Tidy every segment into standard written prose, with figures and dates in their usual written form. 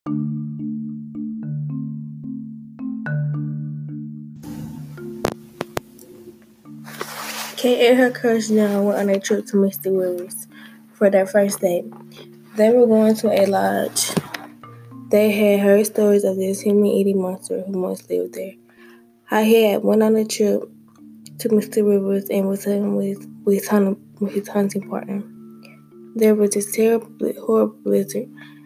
Kate and her cousin John went on a trip to Misty Rivers for their first date. They were going to a lodge. They had heard stories of this human-eating monster who once lived there. How he had went on a trip to Misty Rivers and was with his hunting partner. There was this terrible, horrible blizzard,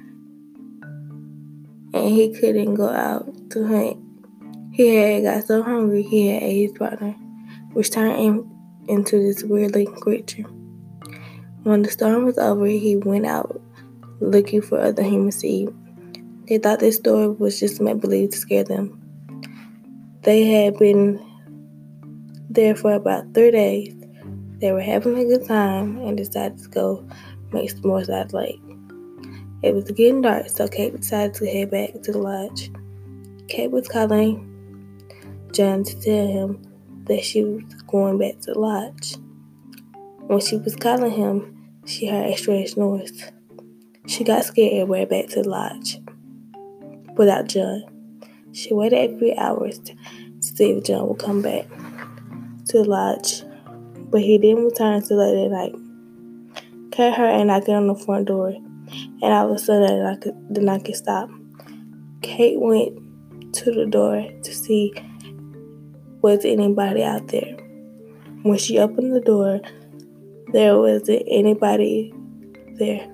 and he couldn't go out to hunt. He had got so hungry he had ate his partner, which turned him into this weird-looking creature. When the storm was over, he went out looking for other humans to eat. They thought this story was just make-believe to scare them. They had been there for about 3 days. They were having a good time and decided to go make s'mores out of the lake. It was getting dark, so Kate decided to head back to the lodge. Kate was calling John to tell him that she was going back to the lodge. When she was calling him, she heard a strange noise. She got scared and ran back to the lodge without John. She waited a few hours to see if John would come back to the lodge, but he didn't return until late at night. Kate heard a knocking on the front door, and all of a sudden the knocking stopped. Kate went to the door to see was anybody out there. When she opened the door, there wasn't anybody there.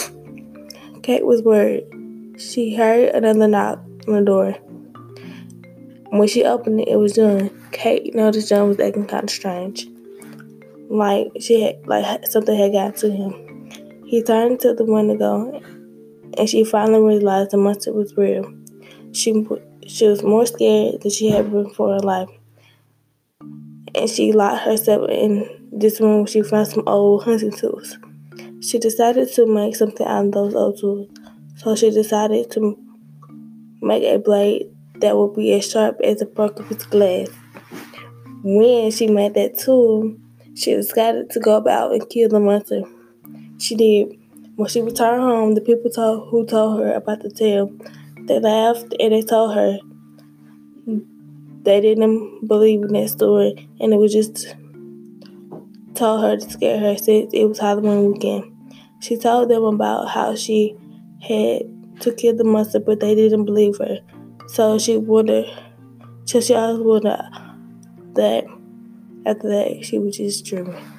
Kate was worried. She heard another knock on the door. When she opened it, it was John. Kate noticed John was acting kind of strange, like something had got to him. He turned to the window, and she finally realized the monster was real. She was more scared than she had been for her life, and she locked herself in this room where she found some old hunting tools. She decided to make something out of those old tools, so she decided to make a blade that would be as sharp as a broken piece of glass. When she made that tool, she decided to go about and kill the monster. She did. When she returned home, the people who told her about the tale, they laughed and they told her they didn't believe in that story, and it was just told her to scare her since it was Halloween weekend. She told them about how she had to kill the monster, but they didn't believe her. So she always wondered that after that she was just dreaming.